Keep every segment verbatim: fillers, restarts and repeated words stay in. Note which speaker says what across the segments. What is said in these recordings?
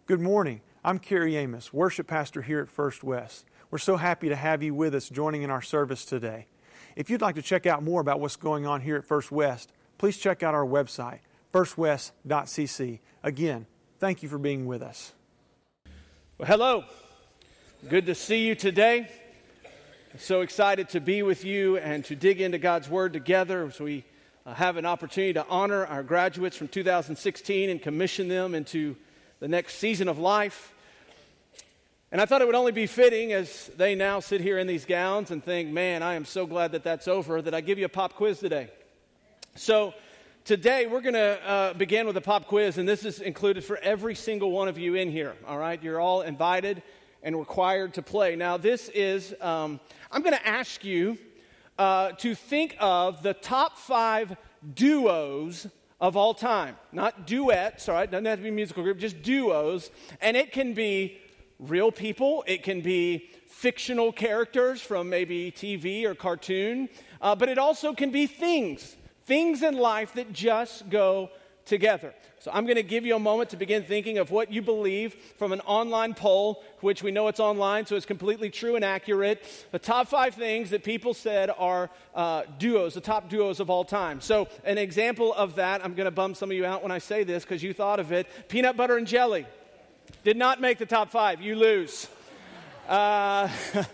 Speaker 1: Good morning. I'm Kerry Amos, worship pastor here at First West. We're so happy to have you with us joining in our service today. If you'd like to check out more about what's going on here at First West, please check out our website, first west dot c c. Again, thank you for being with us.
Speaker 2: Well, hello. Good to see you today. So excited to be with you and to dig into God's Word together as we uh, have an opportunity to honor our graduates from two thousand sixteen and commission them into the next season of life. And I thought it would only be fitting as they now sit here in these gowns and think, man, I am so glad that that's over, that I give you a pop quiz today. So today we're going to uh, begin with a pop quiz, and this is included for every single one of you in here, all right? You're all invited and required to play. Now this is, um, I'm going to ask you uh, to think of the top five duos of all time. Not duets, all right? Doesn't have to be a musical group, just duos. And it can be real people. It can be fictional characters from maybe T V or cartoon. Uh, but it also can be things. Things in life that just go together. So I'm going to give you a moment to begin thinking of what you believe from an online poll, which we know it's online, so it's completely true and accurate. The top five things that people said are uh, duos, the top duos of all time. So an example of that, I'm going to bum some of you out when I say this because you thought of it. Peanut butter and jelly did not make the top five. You lose. Uh,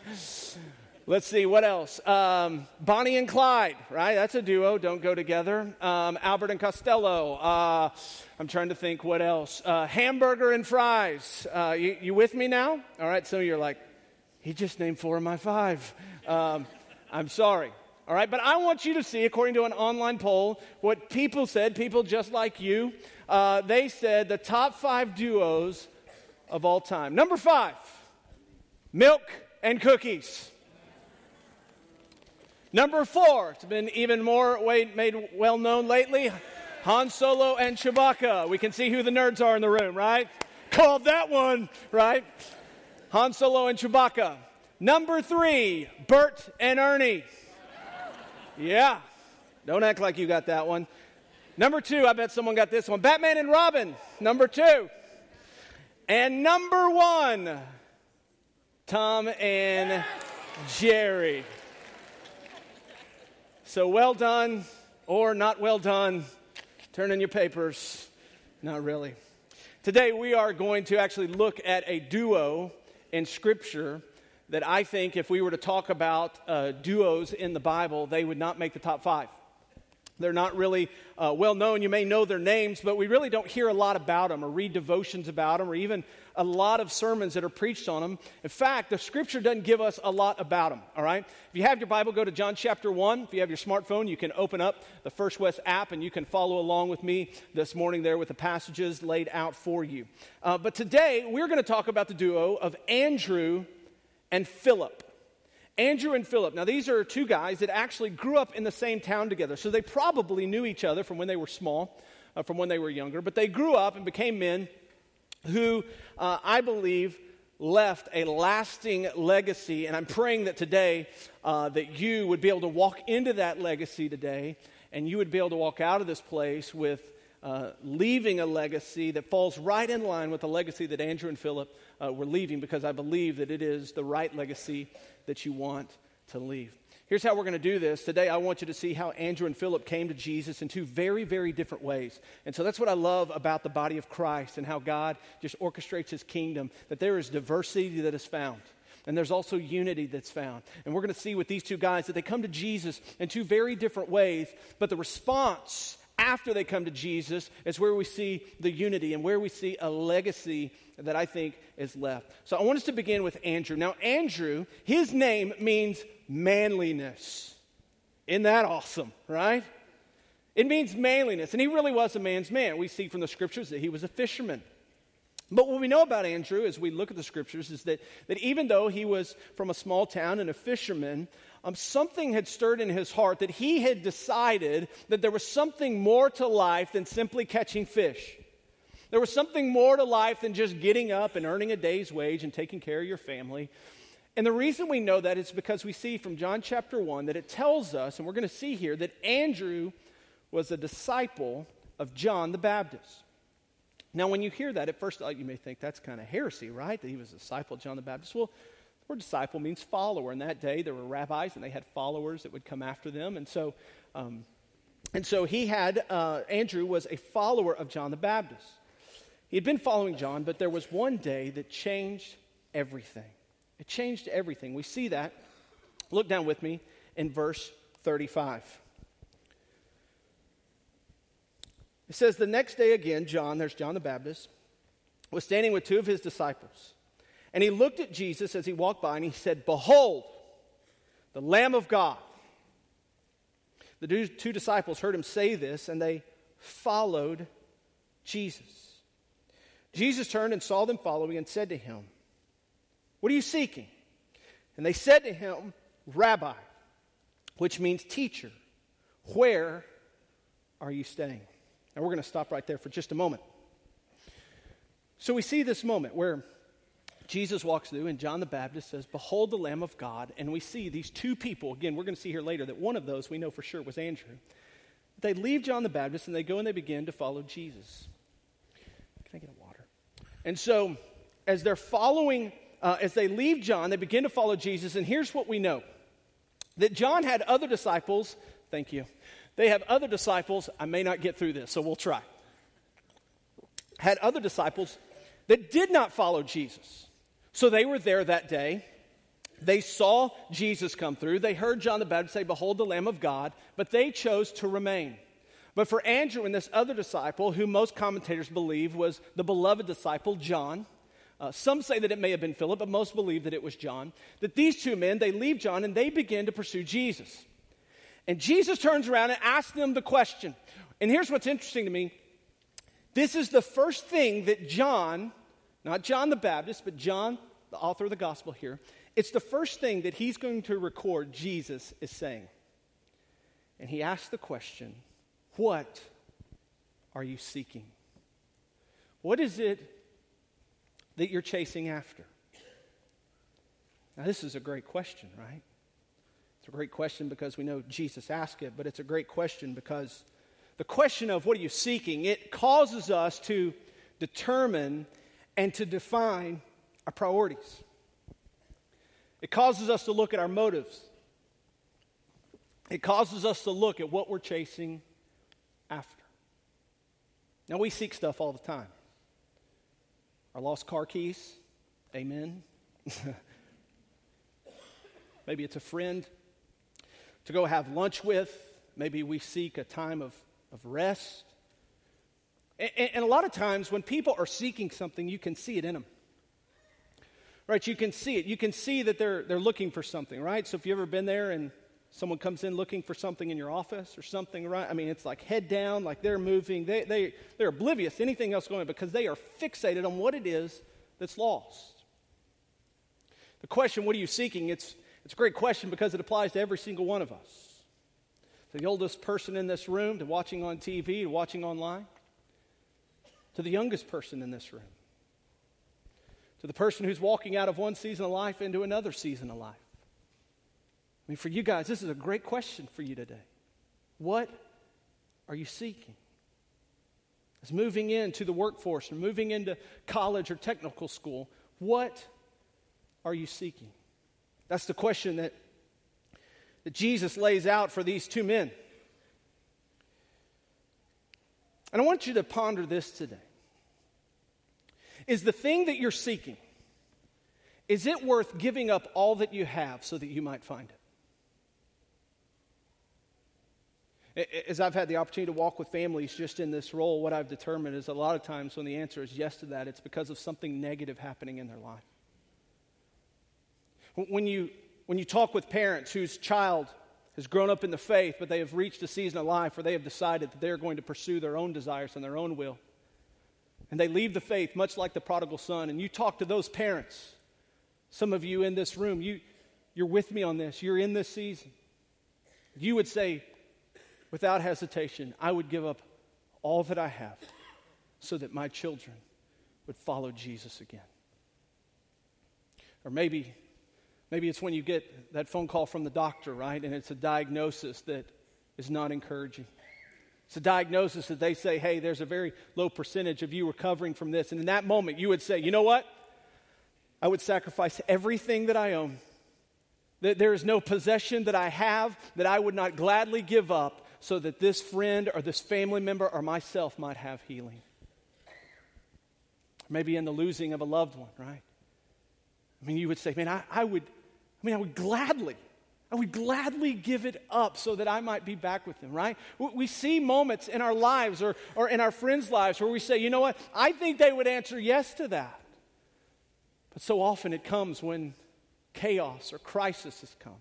Speaker 2: let's see, what else? Um, Bonnie and Clyde, right? That's a duo. Don't go together. Um, Albert and Costello. Uh, I'm trying to think what else. Uh, hamburger and fries. Uh, you, you with me now? All right, some of you are like, he just named four of my five. Um, I'm sorry. All right, but I want you to see, according to an online poll, what people said, people just like you. Uh, they said the top five duos of all time. Number five, milk and cookies. Number four, it's been even more made well known lately, Han Solo and Chewbacca. We can see who the nerds are in the room, right? Called that one, right? Han Solo and Chewbacca. Number three, Bert and Ernie. Yeah, don't act like you got that one. Number two, I bet someone got this one, Batman and Robin. Number two. And number one, Tom and Jerry. So well done, or not well done. Turn in your papers. Not really. Today we are going to actually look at a duo in Scripture that I think if we were to talk about uh, duos in the Bible, they would not make the top five. They're not really uh, well known. You may know their names, but we really don't hear a lot about them or read devotions about them or even a lot of sermons that are preached on them. In fact, the Scripture doesn't give us a lot about them, all right? If you have your Bible, go to John chapter one. If you have your smartphone, you can open up the First West app and you can follow along with me this morning there with the passages laid out for you. Uh, but today, we're going to talk about the duo of Andrew and Philip. Andrew and Philip. Now, these are two guys that actually grew up in the same town together. So they probably knew each other from when they were small, uh, from when they were younger. But they grew up and became men who, uh, I believe, left a lasting legacy. And I'm praying that today uh, that you would be able to walk into that legacy today. And you would be able to walk out of this place with uh, leaving a legacy that falls right in line with the legacy that Andrew and Philip uh, were leaving. Because I believe that it is the right legacy that you want to leave. Here's how we're going to do this. Today I want you to see how Andrew and Philip came to Jesus in two very, very different ways. And so that's what I love about the body of Christ and how God just orchestrates His kingdom, that there is diversity that is found. And there's also unity that's found. And we're going to see with these two guys that they come to Jesus in two very different ways, but the response after they come to Jesus is where we see the unity and where we see a legacy that I think is left. So I want us to begin with Andrew. Now, Andrew, his name means manliness. Isn't that awesome, right? It means manliness, and he really was a man's man. We see from the Scriptures that he was a fisherman. But what we know about Andrew as we look at the Scriptures is that, that even though he was from a small town and a fisherman, um, something had stirred in his heart that he had decided that there was something more to life than simply catching fish. There was something more to life than just getting up and earning a day's wage and taking care of your family. And the reason we know that is because we see from John chapter one that it tells us, and we're going to see here, that Andrew was a disciple of John the Baptist. Now, when you hear that, at first you may think that's kind of heresy, right? That he was a disciple of John the Baptist. Well, the word disciple means follower. In that day, there were rabbis, and they had followers that would come after them. And so, um, and so he had, uh, Andrew was a follower of John the Baptist. He had been following John, but there was one day that changed everything. It changed everything. We see that. Look down with me in verse thirty-five. It says, the next day again, John, there's John the Baptist, was standing with two of his disciples. And he looked at Jesus as he walked by, and he said, behold, the Lamb of God. The two disciples heard him say this, and they followed Jesus. Jesus turned and saw them following and said to him, what are you seeking? And they said to him, Rabbi, which means teacher, where are you staying? And we're going to stop right there for just a moment. So we see this moment where Jesus walks through and John the Baptist says, behold the Lamb of God. And we see these two people, again, we're going to see here later that one of those we know for sure was Andrew. They leave John the Baptist and they go and they begin to follow Jesus. Can I get a water? And so as they're following, uh, as they leave John, they begin to follow Jesus. And here's what we know. That John had other disciples, thank you. They have other disciples, I may not get through this, so we'll try. Had other disciples that did not follow Jesus. So they were there that day. They saw Jesus come through. They heard John the Baptist say, behold the Lamb of God, but they chose to remain. But for Andrew and this other disciple, who most commentators believe was the beloved disciple, John, uh, some say that it may have been Philip, but most believe that it was John, that these two men, they leave John and they begin to pursue Jesus. And Jesus turns around and asks them the question. And here's what's interesting to me. This is the first thing that John, not John the Baptist, but John, the author of the gospel here, it's the first thing that he's going to record Jesus is saying. And he asks the question, what are you seeking? What is it that you're chasing after? Now, this is a great question, right? It's a great question because we know Jesus asked it, but it's a great question because the question of what are you seeking, it causes us to determine and to define our priorities. It causes us to look at our motives. It causes us to look at what we're chasing after. Now, we seek stuff all the time. Our lost car keys, amen. Maybe it's a friend to go have lunch with. Maybe we seek a time of, of rest. And, and a lot of times when people are seeking something, you can see it in them. Right? You can see it. You can see that they're, they're looking for something, right? So if you've ever been there and someone comes in looking for something in your office or something, right? I mean, it's like head down, like they're moving. They, they, they're oblivious to anything else going on because they are fixated on what it is that's lost. The question, what are you seeking? It's It's a great question because it applies to every single one of us. To the oldest person in this room, to watching on T V, to watching online, to the youngest person in this room, to the person who's walking out of one season of life into another season of life. I mean, for you guys, this is a great question for you today. What are you seeking? As moving into the workforce or moving into college or technical school, what are you seeking? That's the question that, that Jesus lays out for these two men. And I want you to ponder this today. Is the thing that you're seeking, is it worth giving up all that you have so that you might find it? As I've had the opportunity to walk with families just in this role, what I've determined is a lot of times when the answer is yes to that, it's because of something negative happening in their life. When you, when you talk with parents whose child has grown up in the faith, but they have reached a season of life where they have decided that they're going to pursue their own desires and their own will, and they leave the faith much like the prodigal son, and you talk to those parents, some of you in this room, you, you're with me on this, you're in this season, you would say, without hesitation, I would give up all that I have so that my children would follow Jesus again. Or maybe Maybe it's when you get that phone call from the doctor, right? And it's a diagnosis that is not encouraging. It's a diagnosis that they say, hey, there's a very low percentage of you recovering from this. And in that moment, you would say, you know what? I would sacrifice everything that I own. That there is no possession that I have that I would not gladly give up so that this friend or this family member or myself might have healing. Maybe in the losing of a loved one, right? I mean, you would say, man, I, I would, I mean, I would gladly, I would gladly give it up so that I might be back with them, right? We see moments in our lives or, or in our friends' lives where we say, you know what, I think they would answer yes to that. But so often it comes when chaos or crisis has come.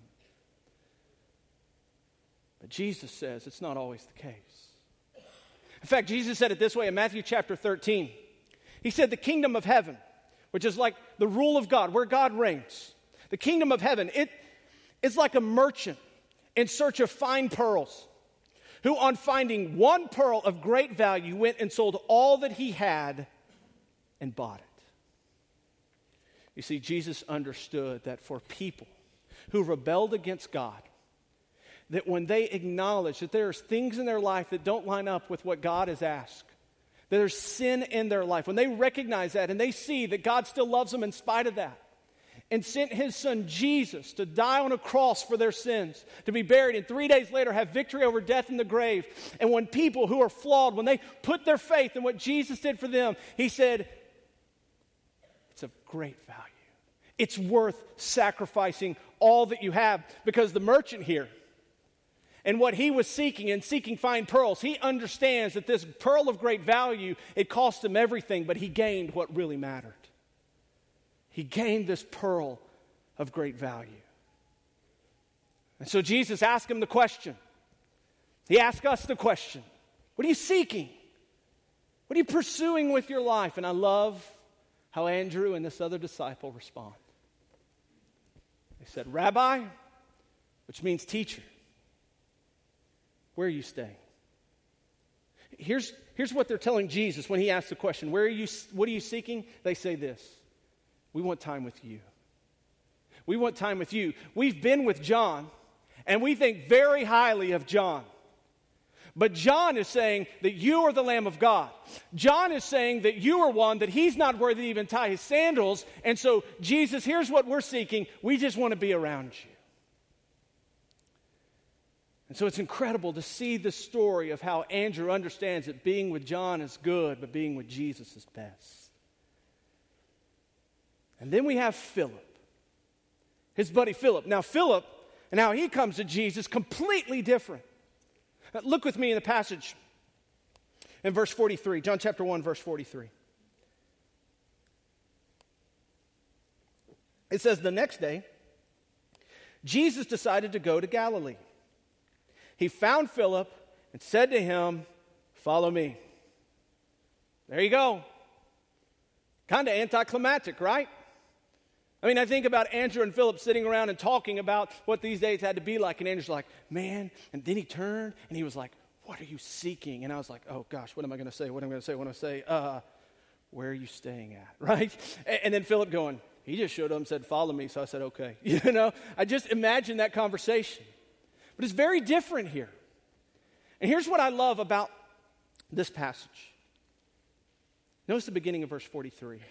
Speaker 2: But Jesus says it's not always the case. In fact, Jesus said it this way in Matthew chapter thirteen. He said, the kingdom of heaven, which is like the rule of God, where God reigns. The kingdom of heaven, it is like a merchant in search of fine pearls, who on finding one pearl of great value went and sold all that he had and bought it. You see, Jesus understood that for people who rebelled against God, that when they acknowledge that there's things in their life that don't line up with what God has asked, that there's sin in their life, when they recognize that and they see that God still loves them in spite of that, and sent his son Jesus to die on a cross for their sins, to be buried, and three days later have victory over death in the grave. And when people who are flawed, when they put their faith in what Jesus did for them, he said, it's of great value. It's worth sacrificing all that you have, because the merchant here, and what he was seeking in seeking fine pearls, he understands that this pearl of great value, it cost him everything, but he gained what really mattered. He gained this pearl of great value. And so Jesus asked him the question. He asked us the question. What are you seeking? What are you pursuing with your life? And I love how Andrew and this other disciple respond. They said, Rabbi, which means teacher, where are you staying? Here's, here's what they're telling Jesus when he asks the question, where are you, what are you seeking? They say this, we want time with you. We want time with you. We've been with John, and we think very highly of John. But John is saying that you are the Lamb of God. John is saying that you are one that he's not worthy to even tie his sandals. And so, Jesus, here's what we're seeking. We just want to be around you. And so it's incredible to see the story of how Andrew understands that being with John is good, but being with Jesus is best. And then we have Philip, his buddy Philip. Now Philip, and how he comes to Jesus, completely different. Now, look with me in the passage in verse forty-three, John chapter one, verse forty-three. It says, the next day, Jesus decided to go to Galilee. He found Philip and said to him, follow me. There you go. Kind of anticlimactic, right? I mean, I think about Andrew and Philip sitting around and talking about what these days had to be like. And Andrew's like, man. And then he turned and he was like, what are you seeking? And I was like, oh gosh, what am I going to say? What am I going to say? What am I going to say? Uh, where are you staying at? Right? And, and then Philip going, he just showed up and said, follow me. So I said, okay. You know, I just imagine that conversation. But it's very different here. And here's what I love about this passage. Notice the beginning of verse forty-three.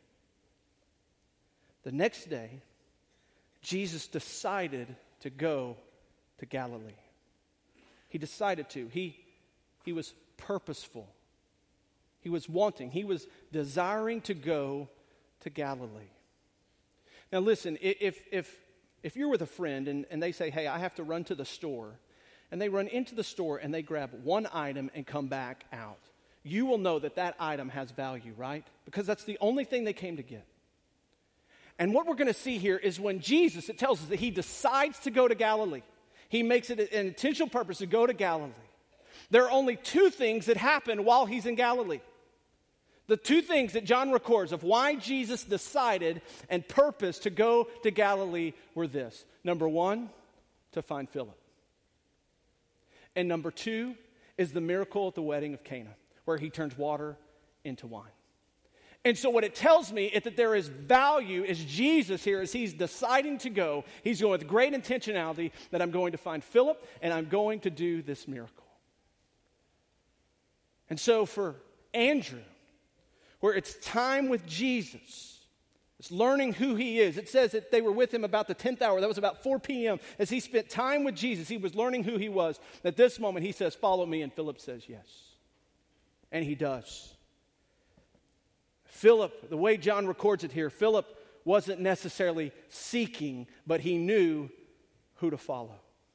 Speaker 2: The next day, Jesus decided to go to Galilee. He decided to. He, he was purposeful. He was wanting. He was desiring to go to Galilee. Now listen, if, if, if you're with a friend and, and they say, hey, I have to run to the store, and they run into the store and they grab one item and come back out, you will know that that item has value, right? Because that's the only thing they came to get. And what we're going to see here is when Jesus, it tells us that he decides to go to Galilee. He makes it an intentional purpose to go to Galilee. There are only two things that happen while he's in Galilee. The two things that John records of why Jesus decided and purposed to go to Galilee were this. Number one, to find Philip. And number two is the miracle at the wedding of Cana, where he turns water into wine. And so what it tells me is that there is value as Jesus here, as he's deciding to go, he's going with great intentionality that I'm going to find Philip and I'm going to do this miracle. And so for Andrew, where it's time with Jesus, it's learning who he is. It says that they were with him about the tenth hour. That was about four p.m. As he spent time with Jesus, he was learning who he was. At this moment, he says, follow me, and Philip says yes. And he does. Philip, the way John records it here, Philip wasn't necessarily seeking, but he knew who to follow.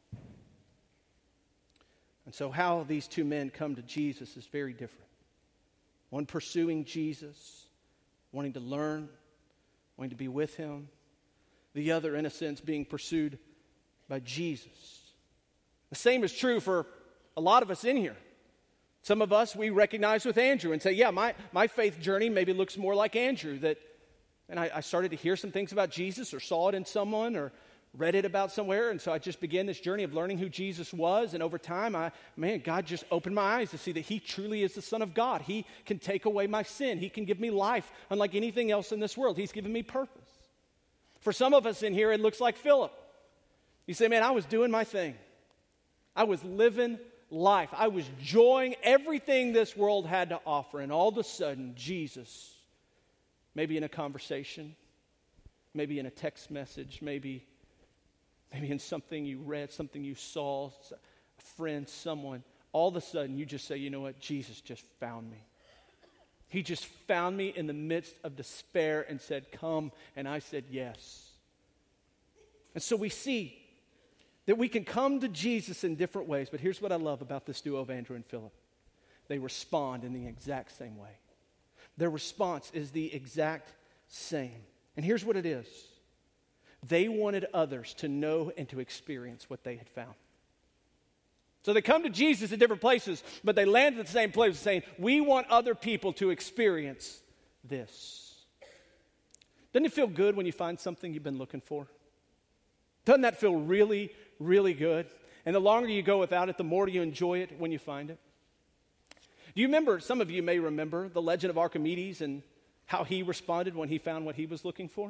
Speaker 2: And so how these two men come to Jesus is very different. One pursuing Jesus, wanting to learn, wanting to be with him. The other, in a sense, being pursued by Jesus. The same is true for a lot of us in here. Some of us, we recognize with Andrew and say, yeah, my, my faith journey maybe looks more like Andrew. That, and I, I started to hear some things about Jesus, or saw it in someone, or read it about somewhere, and so I just began this journey of learning who Jesus was, and over time, I, man, God just opened my eyes to see that he truly is the Son of God. He can take away my sin. He can give me life unlike anything else in this world. He's given me purpose. For some of us in here, it looks like Philip. You say, man, I was doing my thing. I was living life. I was enjoying everything this world had to offer, and all of a sudden, Jesus, maybe in a conversation, maybe in a text message, maybe Maybe in something you read, something you saw, a friend, someone, all of a sudden you just say, you know what, Jesus just found me. He just found me in the midst of despair and said, come, and I said yes. And so we see that we can come to Jesus in different ways, but here's what I love about this duo of Andrew and Philip. They respond in the exact same way. Their response is the exact same. And here's what it is. They wanted others to know and to experience what they had found. So they come to Jesus at different places, but they land at the same place saying, we want other people to experience this. Doesn't it feel good when you find something you've been looking for? Doesn't that feel really, really good? And the longer you go without it, the more you enjoy it when you find it. Do you remember, some of you may remember, the legend of Archimedes and how he responded when he found what he was looking for?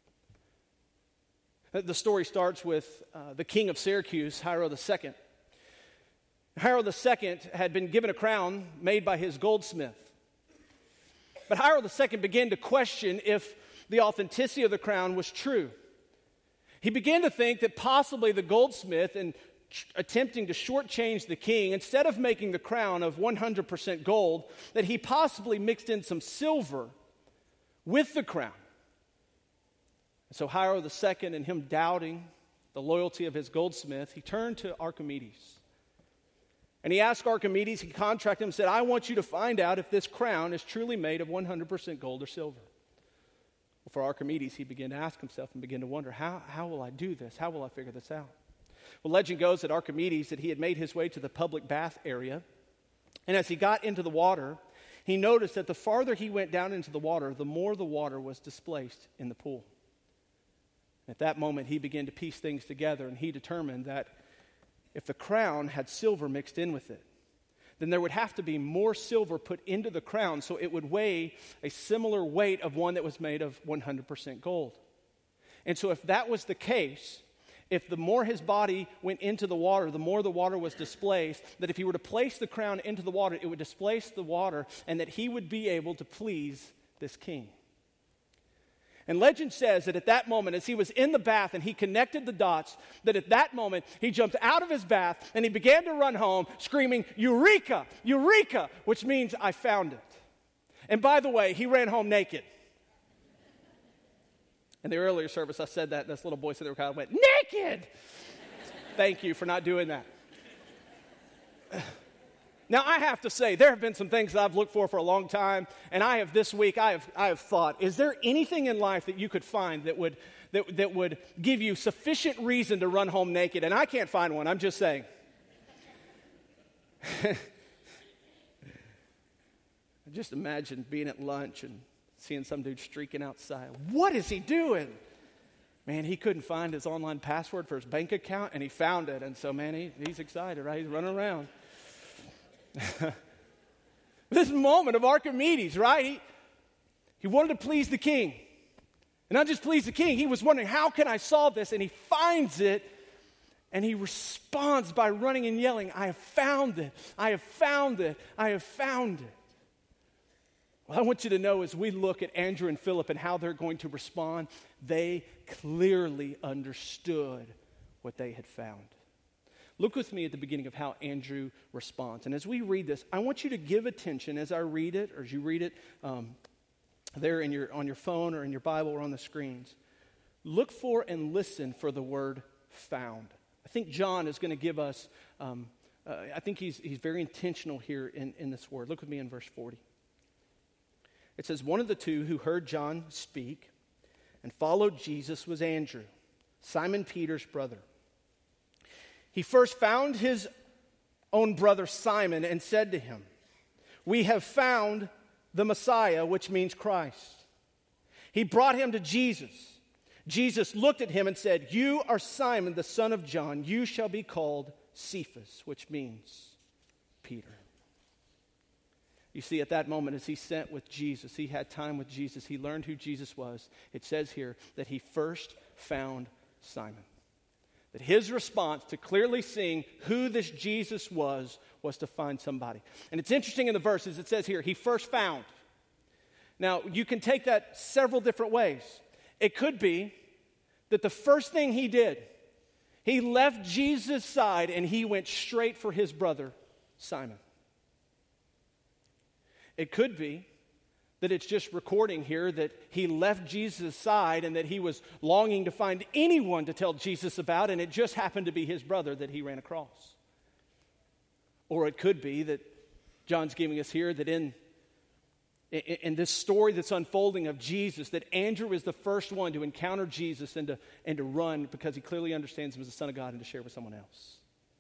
Speaker 2: The story starts with uh, the king of Syracuse, Hiero the Second. Hiero the Second had been given a crown made by his goldsmith. But Hiero the Second began to question if the authenticity of the crown was true. He began to think that possibly the goldsmith, in ch- attempting to shortchange the king, instead of making the crown of one hundred percent gold, that he possibly mixed in some silver with the crown. So Hiero the Second, and him doubting the loyalty of his goldsmith, he turned to Archimedes. And he asked Archimedes, he contracted him and said, I want you to find out if this crown is truly made of one hundred percent gold or silver. Well, for Archimedes, he began to ask himself and began to wonder, how, how will I do this? How will I figure this out? Well, legend goes that Archimedes, that he had made his way to the public bath area. And as he got into the water, he noticed that the farther he went down into the water, the more the water was displaced in the pool. At that moment, he began to piece things together, and he determined that if the crown had silver mixed in with it, then there would have to be more silver put into the crown so it would weigh a similar weight of one that was made of one hundred percent gold. And so if that was the case, if the more his body went into the water, the more the water was displaced, that if he were to place the crown into the water, it would displace the water, and that he would be able to please this king. And legend says that at that moment, as he was in the bath and he connected the dots, that at that moment, he jumped out of his bath and he began to run home screaming, Eureka, Eureka, which means I found it. And by the way, he ran home naked. In the earlier service, I said that, and this little boy said, "They went, naked!" Thank you for not doing that. Now, I have to say, there have been some things that I've looked for for a long time, and I have this week, I have, I have thought, is there anything in life that you could find that would, that, that would give you sufficient reason to run home naked? And I can't find one, I'm just saying. Just imagine being at lunch and seeing some dude streaking outside. What is he doing? Man, he couldn't find his online password for his bank account, and he found it. And so, man, he, he's excited, right? He's running around. This moment of Archimedes, right? He, he wanted to please the king. And not just please the king, he was wondering, how can I solve this? And he finds it And he responds by running and yelling, I have found it, I have found it, I have found it. What I want you to know as we look at Andrew and Philip and how they're going to respond, they clearly understood what they had found. Look with me at the beginning of how Andrew responds. And as we read this, I want you to give attention as I read it, or as you read it um, there in your, on your phone or in your Bible or on the screens. Look for and listen for the word found. I think John is going to give us, um, uh, I think he's, he's very intentional here in, in this word. Look with me in verse forty. It says, one of the two who heard John speak and followed Jesus was Andrew, Simon Peter's brother. He first found his own brother Simon and said to him, we have found the Messiah, which means Christ. He brought him to Jesus. Jesus looked at him and said, you are Simon, the son of John. You shall be called Cephas, which means Peter. You see, at that moment, as he sat with Jesus, he had time with Jesus, he learned who Jesus was. It says here that he first found Simon. That his response to clearly seeing who this Jesus was, was to find somebody. And it's interesting in the verses, it says here, he first found. Now, you can take that several different ways. It could be that the first thing he did, he left Jesus' side and he went straight for his brother, Simon. It could be that it's just recording here that he left Jesus' side and that he was longing to find anyone to tell Jesus about, and it just happened to be his brother that he ran across. Or it could be that John's giving us here that in, in, in this story that's unfolding of Jesus, that Andrew is the first one to encounter Jesus and to, and to run because he clearly understands him as the Son of God and to share with someone else.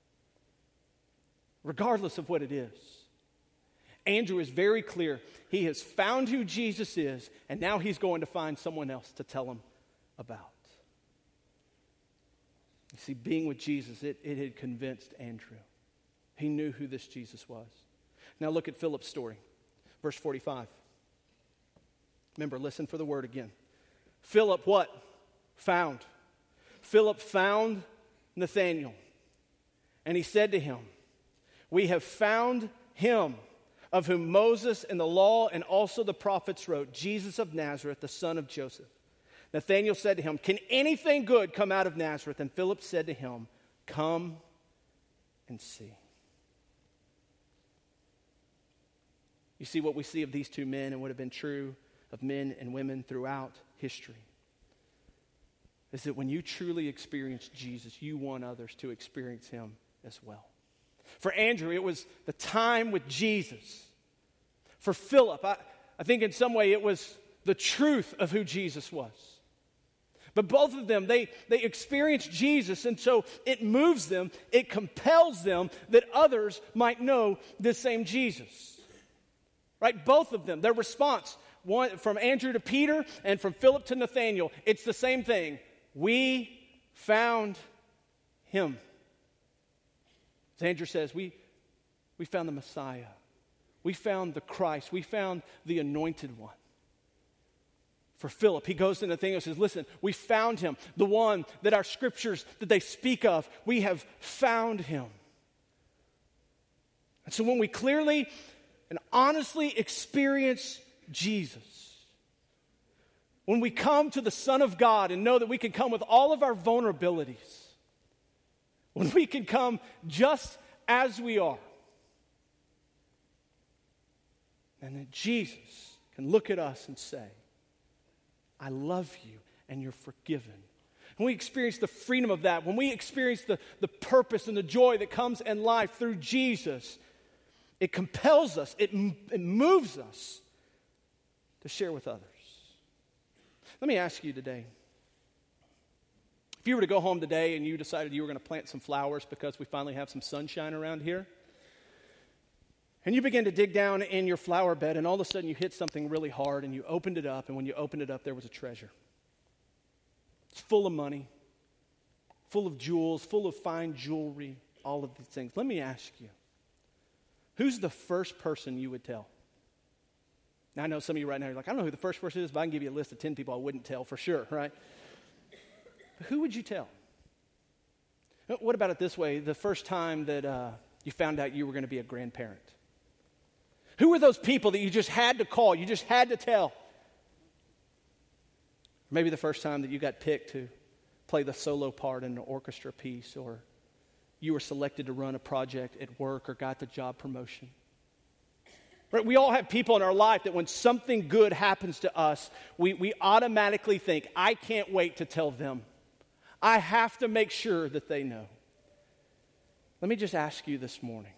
Speaker 2: Regardless of what it is, Andrew is very clear. He has found who Jesus is, and now he's going to find someone else to tell him about. You see, being with Jesus, it, it had convinced Andrew. He knew who this Jesus was. Now look at Philip's story. Verse forty-five. Remember, listen for the word again. Philip what? Found. Philip found Nathanael. And he said to him, we have found him of whom Moses and the law and also the prophets wrote, Jesus of Nazareth, the son of Joseph. Nathanael said to him, can anything good come out of Nazareth? And Philip said to him, come and see. You see, what we see of these two men and would have been true of men and women throughout history is that when you truly experience Jesus, you want others to experience him as well. For Andrew, it was the time with Jesus. For Philip, I, I think in some way it was the truth of who Jesus was. But both of them, they, they experienced Jesus, and so it moves them, it compels them that others might know this same Jesus. Right? Both of them, their response, one from Andrew to Peter and from Philip to Nathanael, it's the same thing. We found him. As Andrew says, we, we found the Messiah. We found the Christ. We found the anointed one. For Philip, he goes to Nathanael and says, listen, we found him, the one that our scriptures, that they speak of, we have found him. And so when we clearly and honestly experience Jesus, when we come to the Son of God and know that we can come with all of our vulnerabilities, when we can come just as we are, and that Jesus can look at us and say, I love you and you're forgiven. When we experience the freedom of that, when we experience the, the purpose and the joy that comes in life through Jesus, it compels us, it, it moves us to share with others. Let me ask you today, if you were to go home today and you decided you were going to plant some flowers because we finally have some sunshine around here, and you begin to dig down in your flower bed, and all of a sudden you hit something really hard, and you opened it up, and when you opened it up, there was a treasure. It's full of money, full of jewels, full of fine jewelry, all of these things. Let me ask you, who's the first person you would tell? Now, I know some of you right now are like, I don't know who the first person is, but I can give you a list of ten people I wouldn't tell for sure, right? But who would you tell? What about it this way? The first time that uh, you found out you were going to be a grandparent. Who were those people that you just had to call, you just had to tell? Maybe the first time that you got picked to play the solo part in an orchestra piece, or you were selected to run a project at work or got the job promotion. Right? We all have people in our life that when something good happens to us, we, we automatically think, I can't wait to tell them. I have to make sure that they know. Let me just ask you this morning.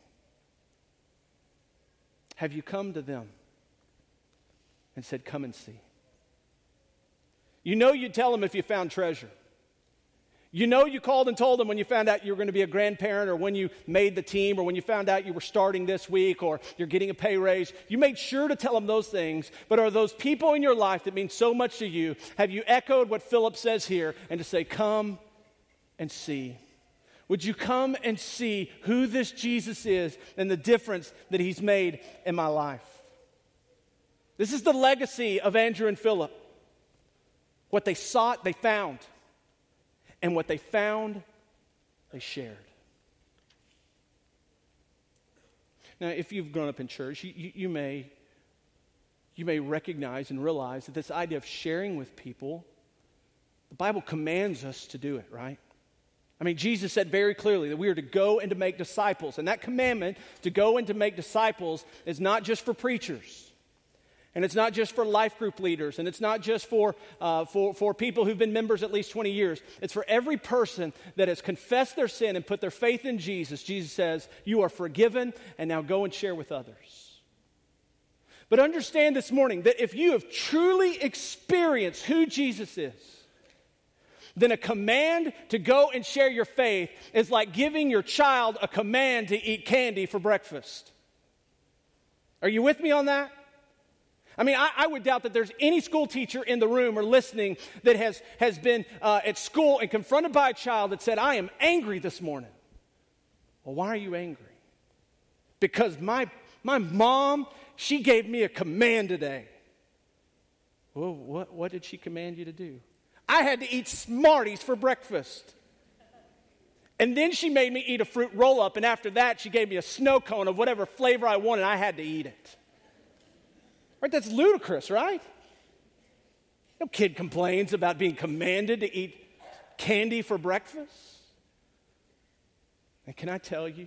Speaker 2: Have you come to them and said, come and see? You know you'd tell them if you found treasure. You know you called and told them when you found out you were going to be a grandparent, or when you made the team, or when you found out you were starting this week, or you're getting a pay raise. You made sure to tell them those things. But are those people in your life that mean so much to you, have you echoed what Philip says here and to say, come and see? Would you come and see who this Jesus is and the difference that he's made in my life? This is the legacy of Andrew and Philip. What they sought, they found. And what they found, they shared. Now, if you've grown up in church, you, you, you may you may recognize and realize that this idea of sharing with people, the Bible commands us to do it, right? I mean, Jesus said very clearly that we are to go and to make disciples. And that commandment to go and to make disciples is not just for preachers. And it's not just for life group leaders, and it's not just for, uh, for, for people who've been members at least twenty years. It's for every person that has confessed their sin and put their faith in Jesus. Jesus says, you are forgiven, and now go and share with others. But understand this morning that if you have truly experienced who Jesus is, then a command to go and share your faith is like giving your child a command to eat candy for breakfast. Are you with me on that? I mean, I, I would doubt that there's any school teacher in the room or listening that has, has been uh, at school and confronted by a child that said, I am angry this morning. Well, why are you angry? Because my, my mom, she gave me a command today. Well, what, what did she command you to do? I had to eat Smarties for breakfast. And then she made me eat a fruit roll-up, and after that, she gave me a snow cone of whatever flavor I wanted, and I had to eat it. Right? That's ludicrous, right? No kid complains about being commanded to eat candy for breakfast. And can I tell you,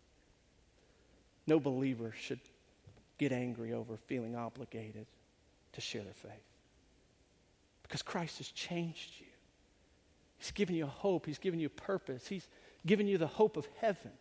Speaker 2: no believer should get angry over feeling obligated to share their faith. Because Christ has changed you. He's given you a hope. He's given you a purpose. He's given you the hope of heaven.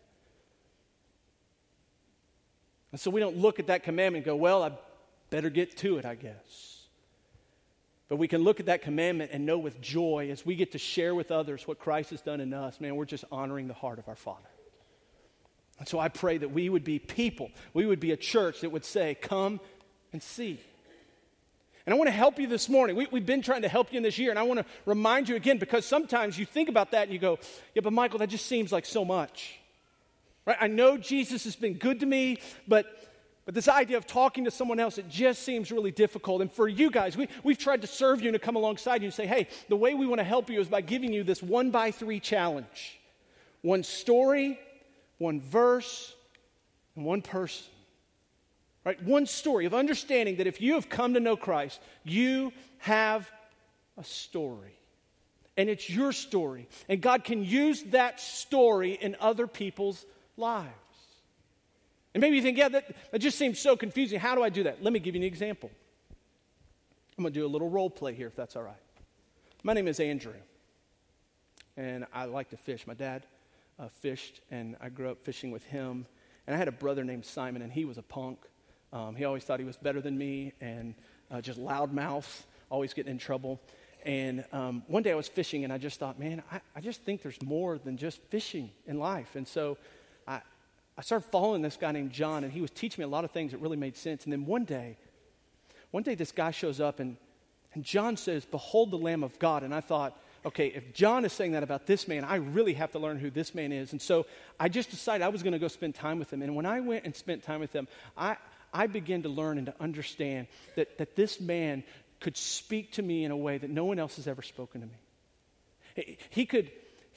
Speaker 2: And so we don't look at that commandment and go, well, I better get to it, I guess. But we can look at that commandment and know with joy as we get to share with others what Christ has done in us, man, we're just honoring the heart of our Father. And so I pray that we would be people, we would be a church that would say, come and see. And I want to help you this morning. We, we've been trying to help you in this year, and I want to remind you again, because sometimes you think about that and you go, yeah, but Michael, that just seems like so much. Right? I know Jesus has been good to me, but But this idea of talking to someone else, it just seems really difficult. And for you guys, we, we've tried to serve you and to come alongside you and say, hey, the way we want to help you is by giving you this one by three challenge. One story, one verse, and one person. Right? One story of understanding that if you have come to know Christ, you have a story. And it's your story. And God can use that story in other people's lives. And maybe you think, yeah, that, that just seems so confusing. How do I do that? Let me give you an example. I'm going to do a little role play here, if that's all right. My name is Andrew, and I like to fish. My dad uh, fished, and I grew up fishing with him. And I had a brother named Simon, and he was a punk. Um, he always thought he was better than me, and uh, just loudmouth, always getting in trouble. And um, one day I was fishing, and I just thought, man, I, I just think there's more than just fishing in life. And so I, I started following this guy named John, and he was teaching me a lot of things that really made sense. And then one day, one day this guy shows up, and, and John says, behold the Lamb of God. And I thought, okay, if John is saying that about this man, I really have to learn who this man is. And so I just decided I was going to go spend time with him. And when I went and spent time with him, I, I began to learn and to understand that, that this man could speak to me in a way that no one else has ever spoken to me. He, he could... He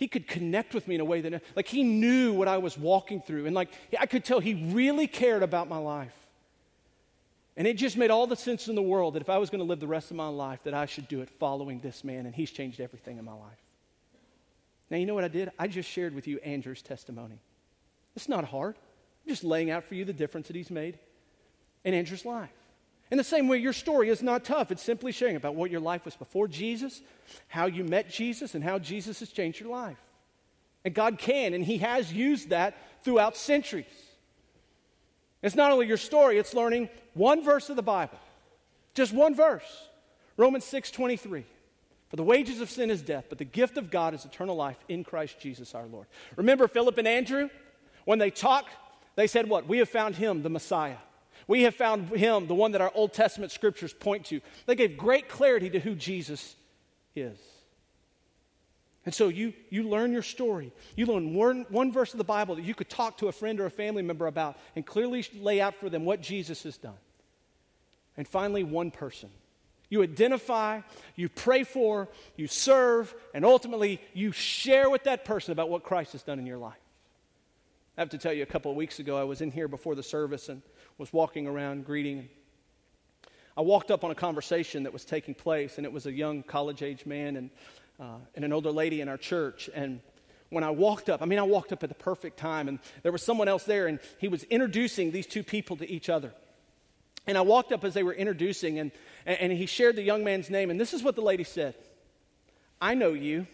Speaker 2: he could connect with me in a way that, like, he knew what I was walking through. And, like, I could tell he really cared about my life. And it just made all the sense in the world that if I was going to live the rest of my life, that I should do it following this man. And he's changed everything in my life. Now, you know what I did? I just shared with you Andrew's testimony. It's not hard. I'm just laying out for you the difference that he's made in Andrew's life. In the same way, your story is not tough. It's simply sharing about what your life was before Jesus, how you met Jesus, and how Jesus has changed your life. And God can, and he has used that throughout centuries. It's not only your story, it's learning one verse of the Bible. Just one verse. Romans six twenty-three. For the wages of sin is death, but the gift of God is eternal life in Christ Jesus our Lord. Remember Philip and Andrew? When they talked, they said what? We have found him, the Messiah. We have found him, the one that our Old Testament scriptures point to. They gave great clarity to who Jesus is. And so you, you learn your story. You learn one, one verse of the Bible that you could talk to a friend or a family member about and clearly lay out for them what Jesus has done. And finally, one person. You identify, you pray for, you serve, and ultimately you share with that person about what Christ has done in your life. I have to tell you, a couple of weeks ago, I was in here before the service and was walking around greeting. I walked up on a conversation that was taking place, and it was a young college-age man and, uh, and an older lady in our church. And when I walked up, I mean, I walked up at the perfect time, and there was someone else there, and he was introducing these two people to each other. And I walked up as they were introducing, and, and he shared the young man's name, and this is what the lady said. I know you.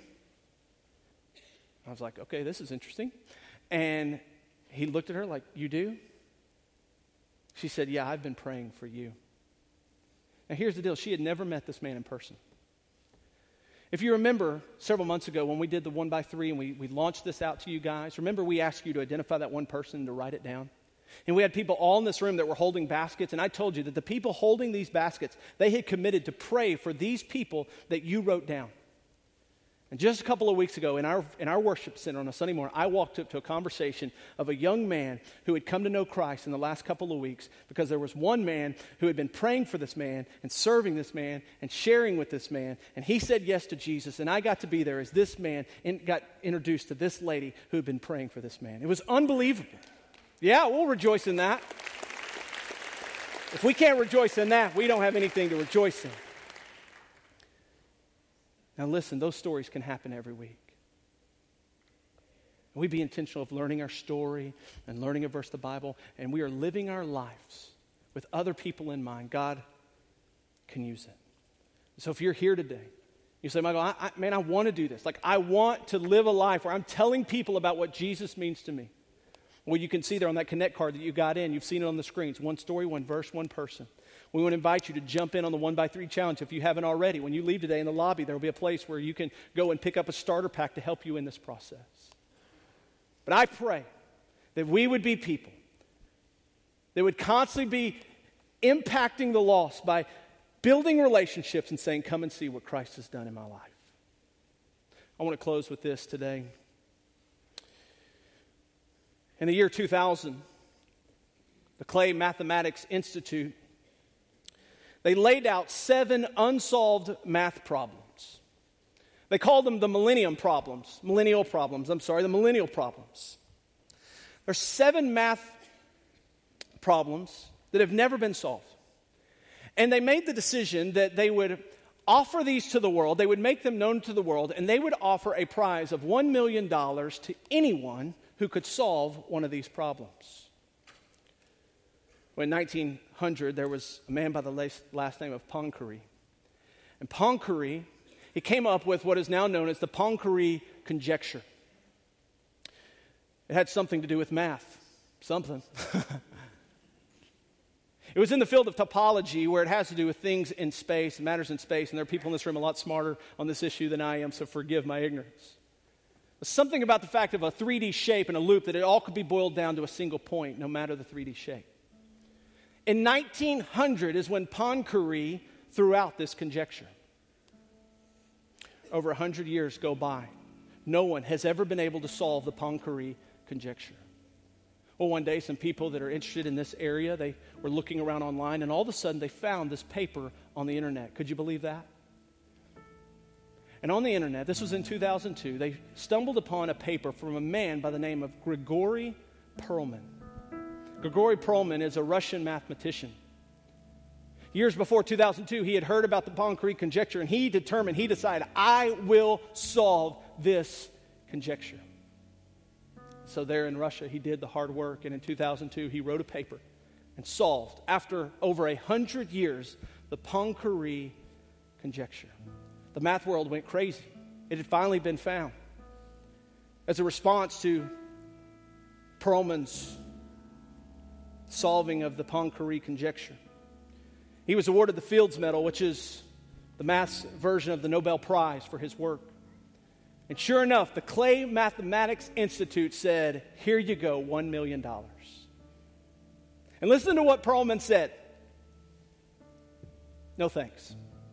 Speaker 2: I was like, okay, this is interesting. And he looked at her like, you do? She said, yeah, I've been praying for you. Now here's the deal. She had never met this man in person. If you remember several months ago when we did the one by three and we, we launched this out to you guys, remember we asked you to identify that one person and to write it down? And we had people all in this room that were holding baskets, and I told you that the people holding these baskets, they had committed to pray for these people that you wrote down. And just a couple of weeks ago in our in our worship center on a Sunday morning, I walked up to a conversation of a young man who had come to know Christ in the last couple of weeks because there was one man who had been praying for this man and serving this man and sharing with this man, and he said yes to Jesus, and I got to be there as this man in, got introduced to this lady who had been praying for this man. It was unbelievable. Yeah, we'll rejoice in that. If we can't rejoice in that, we don't have anything to rejoice in. Now listen, those stories can happen every week. And we be intentional of learning our story and learning a verse of the Bible, and we are living our lives with other people in mind. God can use it. So if you're here today, you say, Michael, I, I, man, I want to do this. Like, I want to live a life where I'm telling people about what Jesus means to me. Well, you can see there on that Connect card that you got in, you've seen it on the screens. One story, one verse, one person. We want to invite you to jump in on the one by three challenge if you haven't already. When you leave today in the lobby, there will be a place where you can go and pick up a starter pack to help you in this process. But I pray that we would be people that would constantly be impacting the lost by building relationships and saying, come and see what Christ has done in my life. I want to close with this today. In the year two thousand, the Clay Mathematics Institute, they laid out seven unsolved math problems. They called them the millennium problems, millennial problems, I'm sorry, the millennial problems. There's seven math problems that have never been solved. And they made the decision that they would offer these to the world, they would make them known to the world, and they would offer a prize of one million dollars to anyone who could solve one of these problems. Well, in nineteen hundred, there was a man by the last name of Poincaré. And Poincaré, he came up with what is now known as the Poincaré conjecture. It had something to do with math. Something. It was in the field of topology, where it has to do with things in space, matters in space, and there are people in this room a lot smarter on this issue than I am, so forgive my ignorance. Something about the fact of a three D shape and a loop, that it all could be boiled down to a single point, no matter the three D shape. In nineteen hundred is when Poincaré threw out this conjecture. Over one hundred years go by. No one has ever been able to solve the Poincaré conjecture. Well, one day, some people that are interested in this area, they were looking around online, and all of a sudden they found this paper on the internet. Could you believe that? And on the internet, this was in two thousand two, they stumbled upon a paper from a man by the name of Grigory Perelman. Grigory Perelman is a Russian mathematician. Years before two thousand two, he had heard about the Poincare conjecture, and he determined, he decided, I will solve this conjecture. So there in Russia, he did the hard work, and in two thousand two, he wrote a paper and solved, after over a hundred years, the Poincare conjecture. The math world went crazy. It had finally been found. As a response to Perelman's solving of the Poincare conjecture, he was awarded the Fields Medal, which is the maths version of the Nobel Prize for his work. And sure enough, the Clay Mathematics Institute said, here you go, one million dollars. And listen to what Perelman said. No thanks.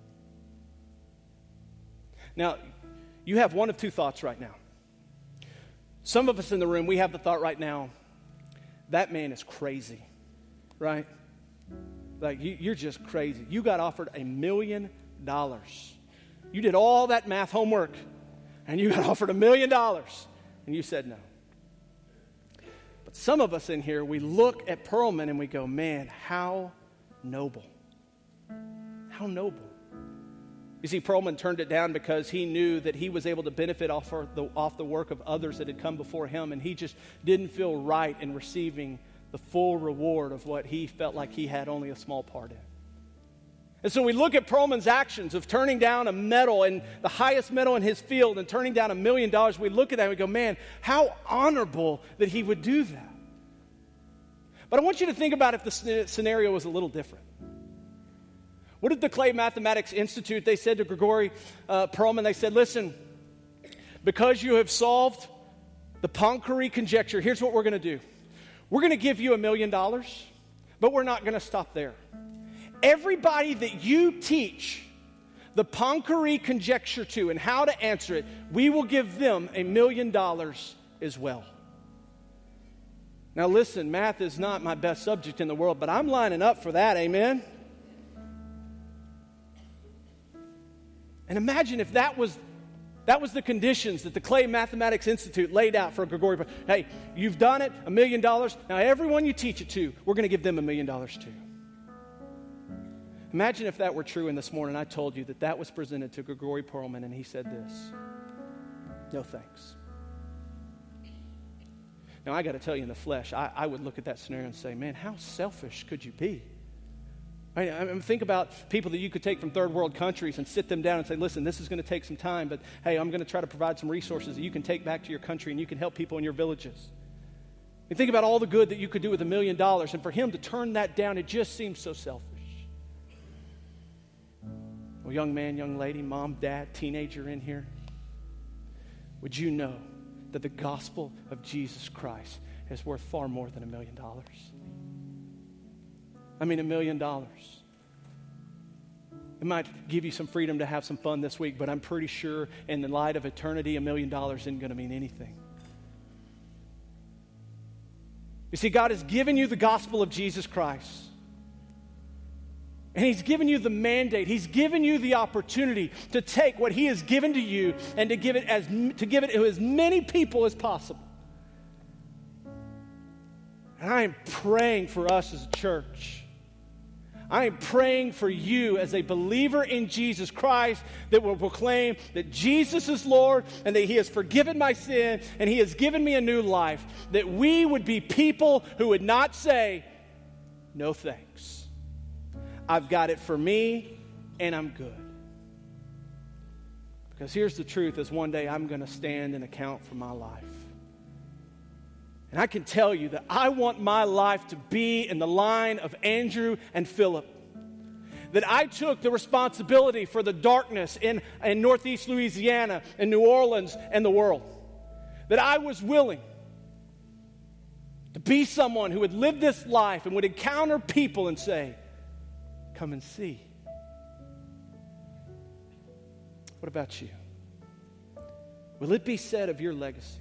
Speaker 2: Now, you have one of two thoughts right now. Some of us in the room, we have the thought right now, that man is crazy, right? Like, you, you're just crazy. You got offered a million dollars. You did all that math homework, and you got offered a million dollars, and you said no. But some of us in here, we look at Perelman and we go, man, how noble. How noble. You see, Perelman turned it down because he knew that he was able to benefit off the, off the work of others that had come before him, and he just didn't feel right in receiving the full reward of what he felt like he had only a small part in. And so we look at Perelman's actions of turning down a medal, and the highest medal in his field, and turning down a million dollars. We look at that and we go, man, how honorable that he would do that. But I want you to think about if the scenario was a little different. What did the Clay Mathematics Institute, they said to Grigory uh, Perelman, they said, listen, because you have solved the Poincare conjecture, here's what we're going to do. We're going to give you a million dollars, but we're not going to stop there. Everybody that you teach the Poincare conjecture to and how to answer it, we will give them a million dollars as well. Now listen, math is not my best subject in the world, but I'm lining up for that, amen? And imagine if that was that was the conditions that the Clay Mathematics Institute laid out for Grigory. Hey, you've done it, a million dollars. Now everyone you teach it to, we're going to give them a million dollars too. Imagine if that were true, and this morning I told you that that was presented to Grigory Perelman, and he said this, no thanks. Now I got to tell you, in the flesh, I, I would look at that scenario and say, man, how selfish could you be? I, I mean, think about people that you could take from third world countries and sit them down and say, listen, this is going to take some time, but hey, I'm going to try to provide some resources that you can take back to your country and you can help people in your villages. And think about all the good that you could do with a million dollars, and for him to turn that down, it just seems so selfish. Well, young man, young lady, mom, dad, teenager in here, would you know that the gospel of Jesus Christ is worth far more than a million dollars? I mean, a million dollars. It might give you some freedom to have some fun this week, but I'm pretty sure in the light of eternity, a million dollars isn't going to mean anything. You see, God has given you the gospel of Jesus Christ. And He's given you the mandate. He's given you the opportunity to take what He has given to you and to give it as to give it to as many people as possible. And I am praying for us as a church. I am praying for you as a believer in Jesus Christ that will proclaim that Jesus is Lord and that He has forgiven my sin and He has given me a new life. That we would be people who would not say, no thanks. I've got it for me and I'm good. Because here's the truth, is one day I'm going to stand and account for my life. And I can tell you that I want my life to be in the line of Andrew and Philip. That I took the responsibility for the darkness in, in Northeast Louisiana and New Orleans and the world. That I was willing to be someone who would live this life and would encounter people and say, come and see. What about you? Will it be said of your legacy?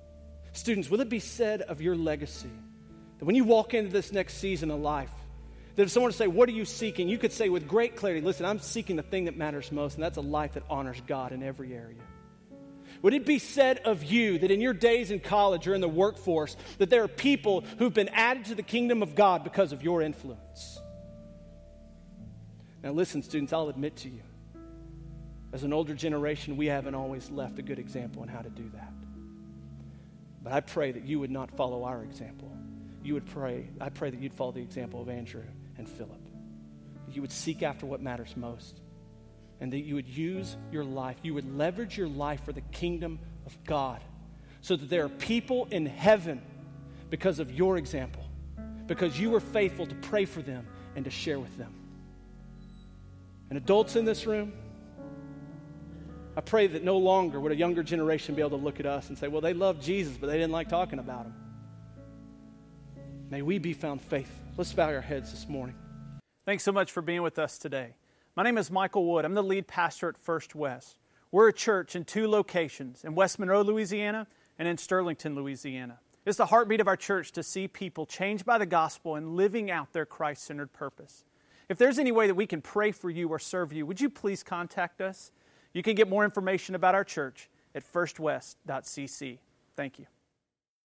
Speaker 2: Students, will it be said of your legacy that when you walk into this next season of life, That if someone would say, what are you seeking? You could say with great clarity, listen, I'm seeking the thing that matters most, and that's a life that honors God in every area. Would it be said of you that in your days in college or in the workforce that there are people who've been added to the kingdom of God because of your influence? Now listen, students, I'll admit to you, as an older generation, we haven't always left a good example on how to do that. But I pray that you would not follow our example. You would pray, I pray that you'd follow the example of Andrew and Philip. That you would seek after what matters most. And that you would use your life, you would leverage your life for the kingdom of God. So that there are people in heaven because of your example. Because you were faithful to pray for them and to share with them. And adults in this room, I pray that no longer would a younger generation be able to look at us and say, well, they loved Jesus, but they didn't like talking about him. May we be found faithful. Let's bow our heads this morning.
Speaker 3: Thanks so much for being with us today. My name is Michael Wood. I'm the lead pastor at First West. We're a church in two locations, in West Monroe, Louisiana, and in Sterlington, Louisiana. It's the heartbeat of our church to see people changed by the gospel and living out their Christ-centered purpose. If there's any way that we can pray for you or serve you, would you please contact us? You can get more information about our church at first west dot c c. Thank you.